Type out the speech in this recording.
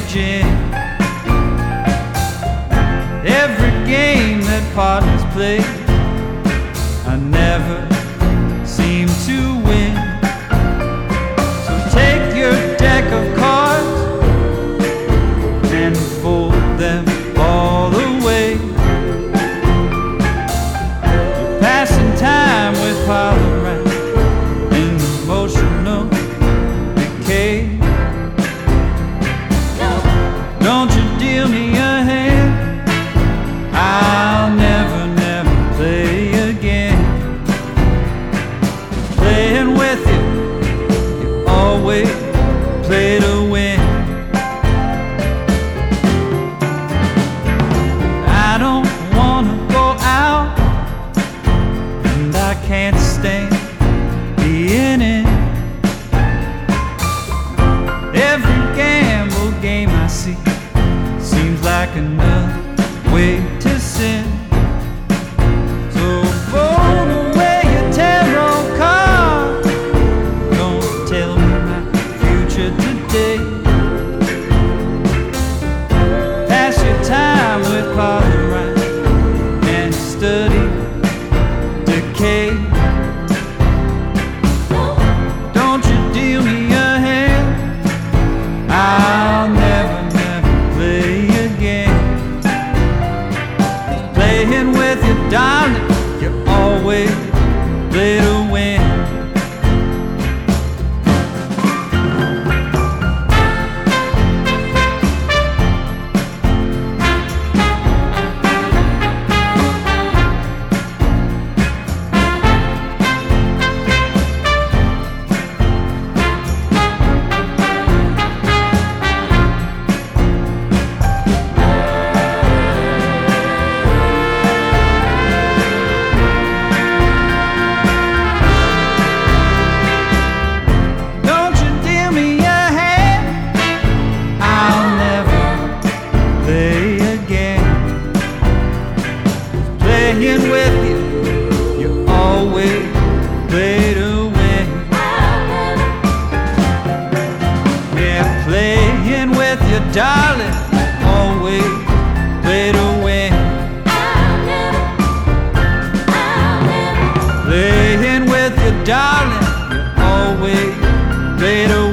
gin. Every game that partners play, I never seem to win. So take your deck of cards and fold them all away. You're passing time with Harlem Rhyme in emotional decay. Don't you deal me a hand, I'll never, never play again. Playing with you, you always play to win. I don't wanna go out, and I can't stand being in. Every gamble game I see seems like another way to sin. So fold away your tarot card, don't tell me my future today. Pass your time with Harlem Rhyme and study decay. Don't you deal me a hand, I'll never, never play again. Playing with you, darling, you always play to win. Don't you deal me a hand, I'll never play again. Playing with you, you always play to win. Yeah, playing with you, darling, always play to win. Playing with you, darling, you always play to